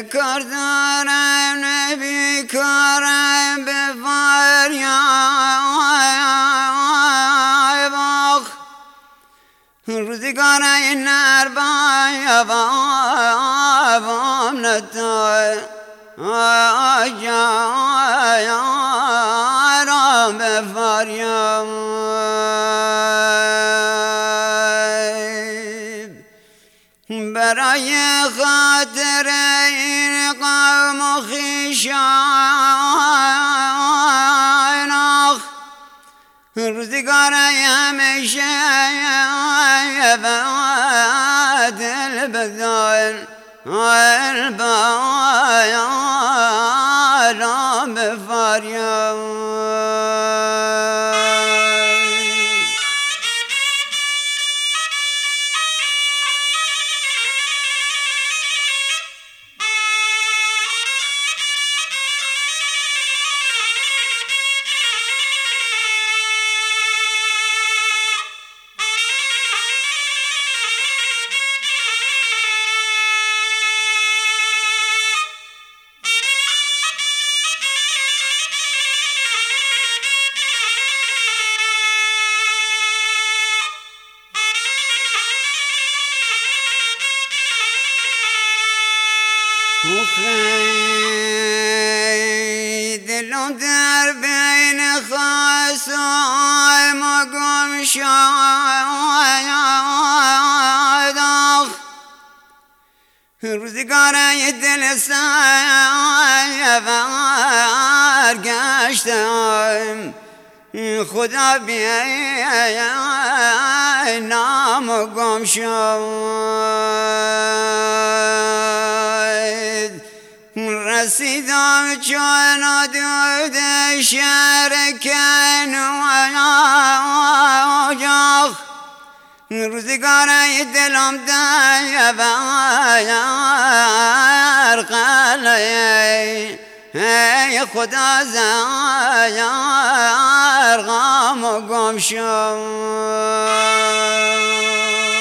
کار دارم نبی کارم به فریاد روزگار این نربای بابام ندای آجارم به فریاد برای خاطر این قوم و خویشان روزگار همیشه دل بدان البایان به فریاد دلم در بین خواستای ما گم شد روزگار دل سای برگشتم خدا بیای نام گم شد رسیدم چون دود شهر کنواجاخ روزگار دلم در قلعه ای خدا زیر غم و گم شد